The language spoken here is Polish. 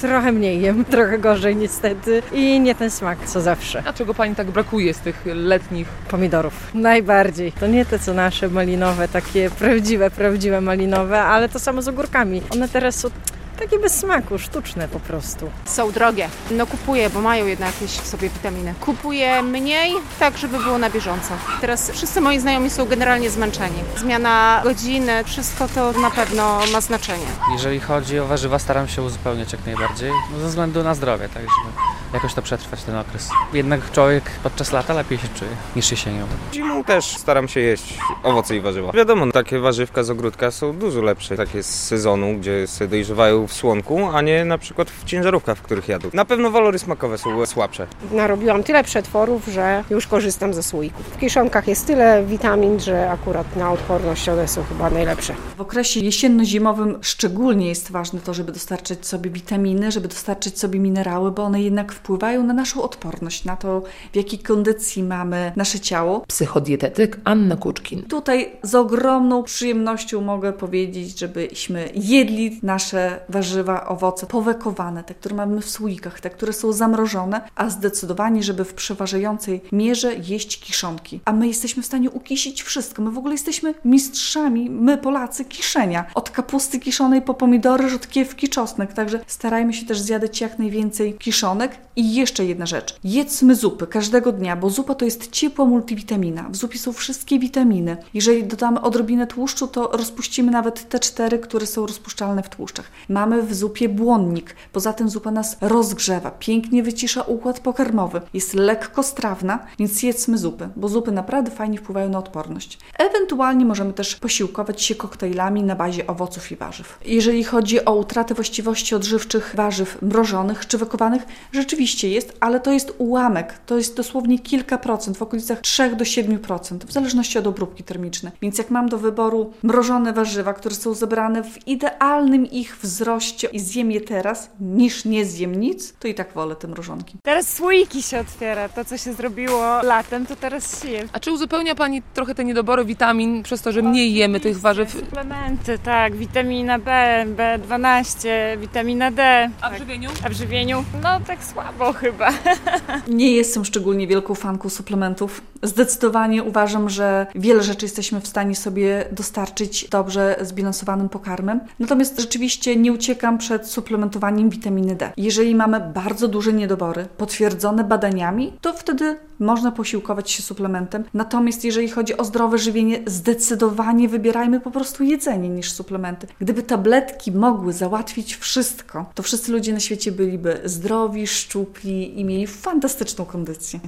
trochę mniej jem, trochę gorzej niestety i nie ten smak co zawsze. A czego pani tak brakuje z tych letnich? Pomidorów. Najbardziej. To nie te co nasze malinowe, takie prawdziwe malinowe, ale to samo z ogórkami. One teraz są takie bez smaku, sztuczne po prostu. Są drogie. No kupuję, bo mają jednak jakieś w sobie witaminy. Kupuję mniej, tak żeby było na bieżąco. Teraz wszyscy moi znajomi są generalnie zmęczeni. Zmiana godziny, wszystko to na pewno ma znaczenie. Jeżeli chodzi o warzywa, staram się uzupełniać jak najbardziej, ze względu na zdrowie, tak, żeby jakoś to przetrwać ten okres. Jednak człowiek podczas lata lepiej się czuje niż jesienią. Zimą też staram się jeść owoce i warzywa. Wiadomo, takie warzywka z ogródka są dużo lepsze, takie z sezonu, gdzie sobie dojrzewają w słonku, a nie na przykład w ciężarówkach, w których jadą. Na pewno walory smakowe są słabsze. Narobiłam tyle przetworów, że już korzystam ze słoików. W kiszonkach jest tyle witamin, że akurat na odporność one są chyba najlepsze. W okresie jesienno-zimowym szczególnie jest ważne to, żeby dostarczyć sobie witaminy, żeby dostarczyć sobie minerały, bo one jednak wpływają na naszą odporność, na to, w jakiej kondycji mamy nasze ciało. Psychodietetyk Anna Kuczkin. Tutaj z ogromną przyjemnością mogę powiedzieć, żebyśmy jedli nasze warzywa, owoce powekowane, te, które mamy w słoikach, te, które są zamrożone, a zdecydowanie, żeby w przeważającej mierze jeść kiszonki. A my jesteśmy w stanie ukisić wszystko. My w ogóle jesteśmy mistrzami, my Polacy, kiszenia. Od kapusty kiszonej po pomidory, rzodkiewki, czosnek. Także starajmy się też zjadać jak najwięcej kiszonek. I jeszcze jedna rzecz. Jedzmy zupy każdego dnia, bo zupa to jest ciepła multivitamina. W zupie są wszystkie witaminy. Jeżeli dodamy odrobinę tłuszczu, to rozpuścimy nawet te 4, które są rozpuszczalne w tłuszczach. Mamy w zupie błonnik. Poza tym zupa nas rozgrzewa, pięknie wycisza układ pokarmowy. Jest lekko strawna, więc jedzmy zupy, bo zupy naprawdę fajnie wpływają na odporność. Ewentualnie możemy też posiłkować się koktajlami na bazie owoców i warzyw. Jeżeli chodzi o utratę właściwości odżywczych warzyw mrożonych czy wekowanych, rzeczywiście jest, ale to jest ułamek. To jest dosłownie kilka procent, w okolicach 3 do 7%, w zależności od obróbki termicznej. Więc jak mam do wyboru mrożone warzywa, które są zebrane w idealnym ich wzroście i zjem je teraz, niż nie zjem nic, to i tak wolę te mrożonki. Teraz słoiki się otwiera. To, co się zrobiło latem, to teraz się je. A czy uzupełnia pani trochę te niedobory witamin przez to, że mniej jemy tych warzyw? Suplementy, tak. Witamina B, B12, witamina D. A w żywieniu? A w żywieniu? No tak słabo chyba. Nie jestem szczególnie wielką fanką suplementów. Zdecydowanie uważam, że wiele rzeczy jesteśmy w stanie sobie dostarczyć dobrze zbilansowanym pokarmem. Natomiast rzeczywiście nie uciekam przed suplementowaniem witaminy D. Jeżeli mamy bardzo duże niedobory, potwierdzone badaniami, to wtedy można posiłkować się suplementem. Natomiast jeżeli chodzi o zdrowe żywienie, zdecydowanie wybierajmy po prostu jedzenie niż suplementy. Gdyby tabletki mogły załatwić wszystko, to wszyscy ludzie na świecie byliby zdrowi, szczupli i mieli fantastyczną kondycję.